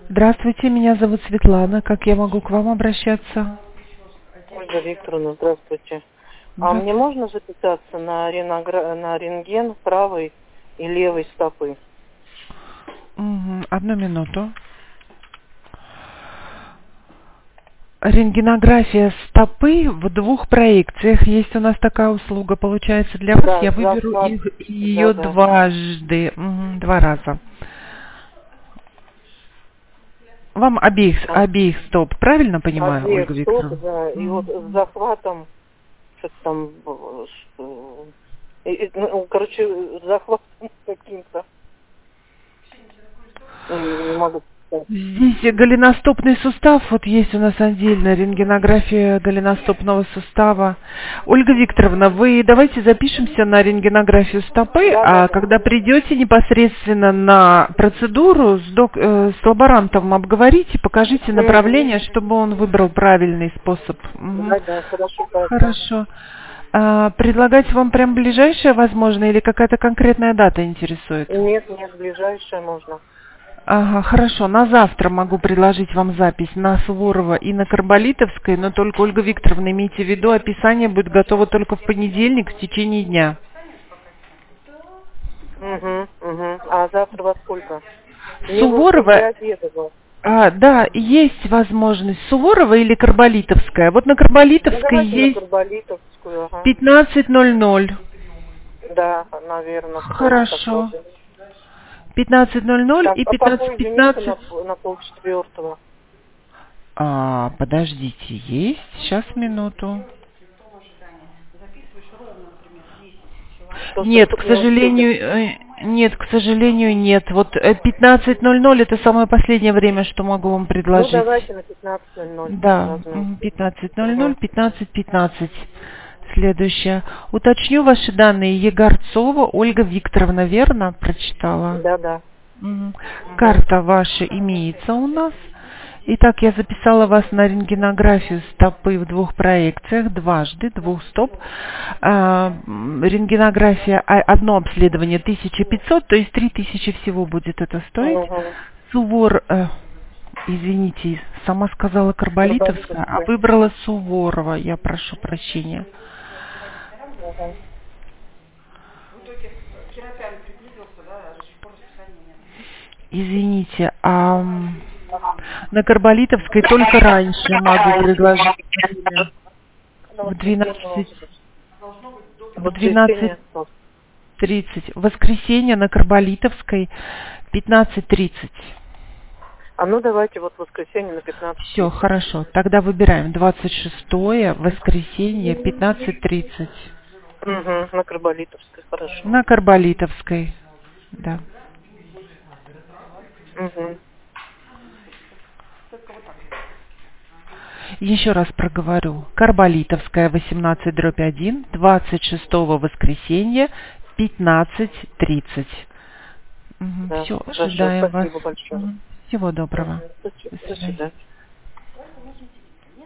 Здравствуйте, меня зовут Светлана. Как я могу к вам обращаться? Ольга Викторовна, здравствуйте. А мне Здравствуйте. можно записаться на рентген правой и левой стопы? Одну минуту. Рентгенография стопы в двух проекциях. Есть у нас такая услуга, получается, для вас. Да, Я выберу захват. Да, ее да. дважды, два раза. Вам обеих стоп, правильно понимаю, Обеих Ольга стоп, Викторовна? да. И вот с захватом, что-то там, короче, с захватом каким-то. Не могу сказать. Здесь голеностопный сустав, вот есть у нас отдельная рентгенография голеностопного сустава. Ольга Викторовна, вы давайте запишемся на рентгенографию стопы, Да, да, а да. когда придете непосредственно на процедуру с лаборантом обговорите, покажите Мгм. направление, чтобы он выбрал правильный способ. Да, да, хорошо, хорошо. Хорошо. Предлагать вам прям ближайшее возможно или какая-то конкретная дата интересует? Нет, нет, ближайшее можно. Ага, хорошо. На завтра могу предложить вам запись на Суворова и на Карболитовской, но только, Ольга Викторовна, имейте в виду, описание будет готово только в понедельник в течение дня. Угу, угу. А завтра во сколько? Мне бы после Суворова, обеда было. да, есть возможность Суворова или Карболитовская. Вот на Ну, Карболитовской давайте на есть Карболитовскую, ага. 15:00. Да, наверное, тоже так Хорошо. работает. 15:00 Так, и а какой, извините, 15:15. на полчетвертого? Подождите, есть? Сейчас, минуту. Просто, Нет, к чтобы не успели. сожалению, нет. Вот 15:00 это самое последнее время, что могу вам Ну, предложить. давайте на 15:00 Да, возьмем. 15:00, Угу. 15:15. Следующее. Уточню ваши данные. Егарцова Ольга Викторовна, верно прочитала? Да, да. Мгм. Угу. Карта ваша имеется у нас. Итак, я записала вас на рентгенографию стопы в двух проекциях, дважды, двух стоп. Рентгенография, одно обследование 1500, то есть 3000 всего будет это стоить. Угу. Извините, сама сказала Карболитовская, а Карболитовская. выбрала Суворова, я прошу прощения. Угу. Извините, на Карболитовской только раньше могу предложить время. На В воскресенье, 12, может быть. В в двенадцать воскресенье. Вот. тридцать. В воскресенье на Карболитовской 15:30. А ну, давайте вот в воскресенье на Все, 15:30. хорошо. Тогда выбираем 26-е, воскресенье, 15:30. Угу. На Карболитовской, хорошо. На Карболитовской. Да. Угу. Еще раз проговорю. Карболитовская, 18/1, 26-го воскресенье, 15:30. Да, Все, хорошо, ожидаем вас. спасибо большое. Всего доброго. Угу. До До свидания. свидания.